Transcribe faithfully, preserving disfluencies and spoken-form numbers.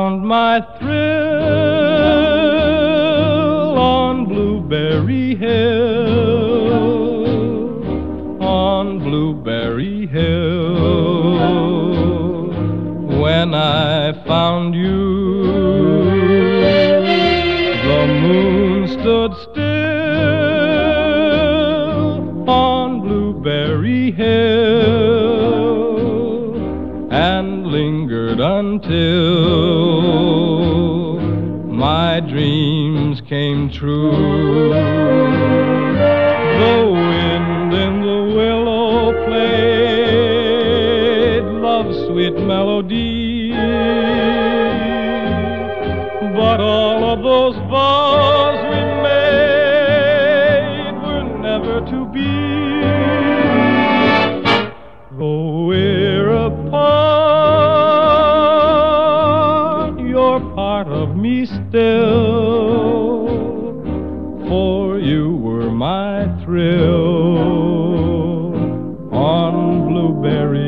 found my thrill on Blueberry Hill, on Blueberry Hill. When I found you, the moon stood still on Blueberry Hill and lingered until my dreams came true. The wind in the willow played love's sweet melody, but all of those vows we made were never to be. Though we're apart, you're part of me still, for you were my thrill on Blueberry